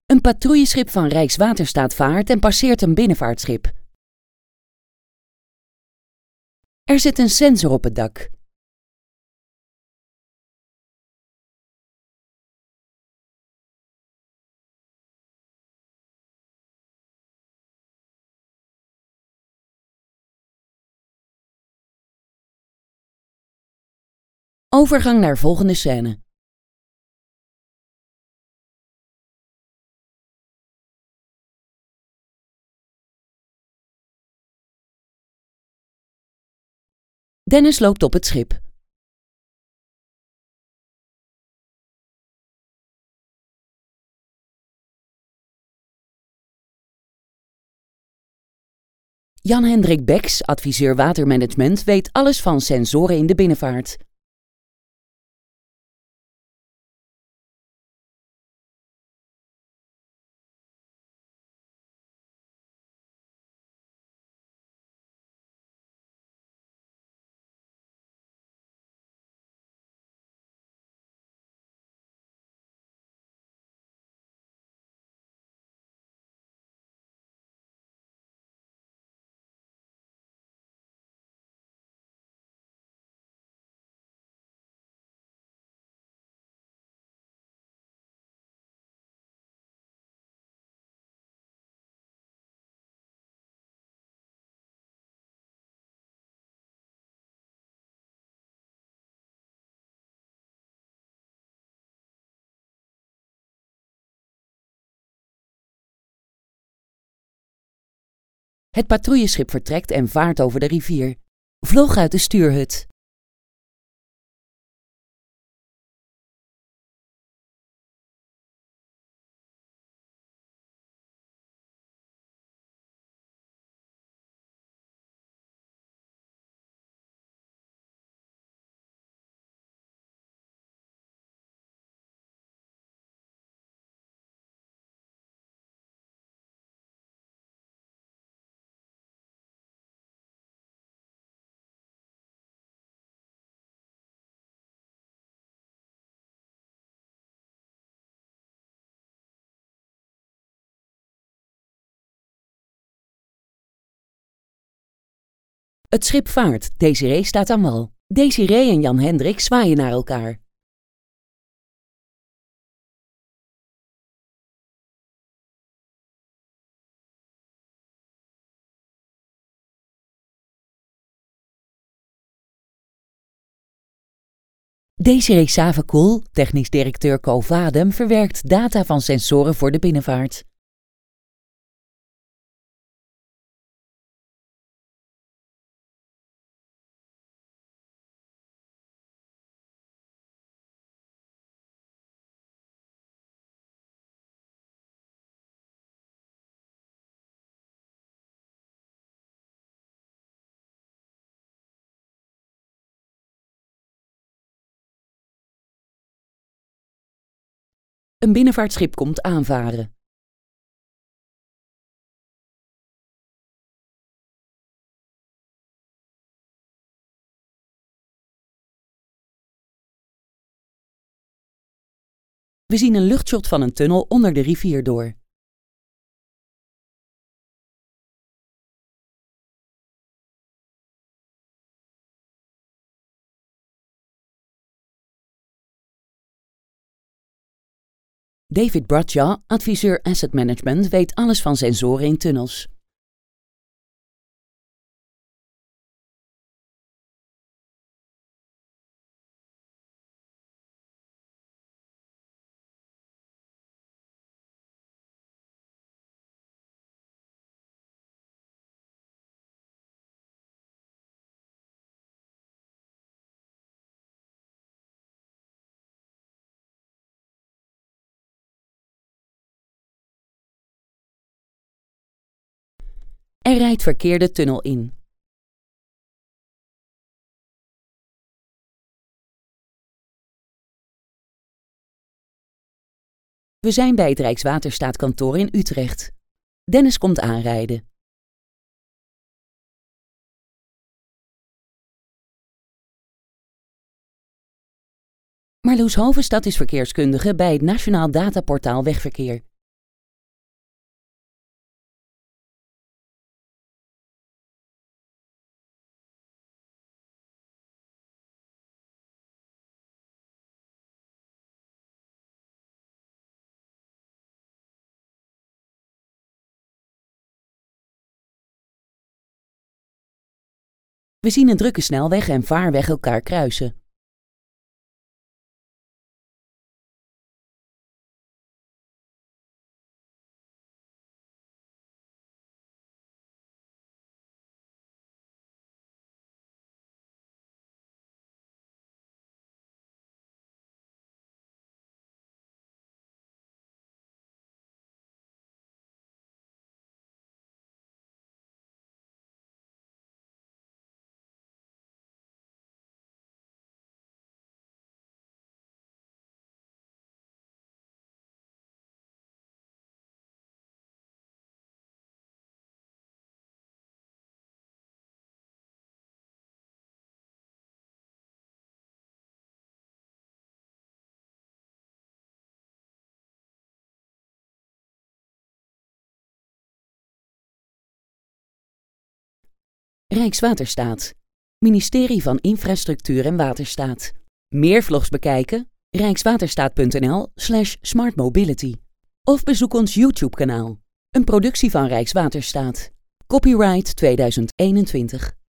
Een patrouilleschip van Rijkswaterstaat vaart en passeert een binnenvaartschip. Er zit een sensor op het dak. Overgang naar volgende scène. Dennis loopt op het schip. Jan-Hendrik Beks, adviseur watermanagement, weet alles van sensoren in de binnenvaart. Het patrouilleschip vertrekt en vaart over de rivier. Vlog uit de stuurhut. Het schip vaart. Desiree staat aan wal. Desiree en Jan-Hendrik zwaaien naar elkaar. Desiree Savenkoel, technisch directeur Covadem, verwerkt data van sensoren voor de binnenvaart. Een binnenvaartschip komt aanvaren. We zien een luchtshot van een tunnel onder de rivier door. David Bradshaw, adviseur asset management, weet alles van sensoren in tunnels. Er rijdt verkeer de tunnel in. We zijn bij het Rijkswaterstaatkantoor in Utrecht. Dennis komt aanrijden. Marloes Hovenstad is verkeerskundige bij het Nationaal Dataportaal Wegverkeer. We zien een drukke snelweg en vaarweg elkaar kruisen. Rijkswaterstaat. Ministerie van Infrastructuur en Waterstaat. Meer vlogs bekijken? rijkswaterstaat.nl/smartmobility. Of bezoek ons YouTube-kanaal. Een productie van Rijkswaterstaat. Copyright 2021.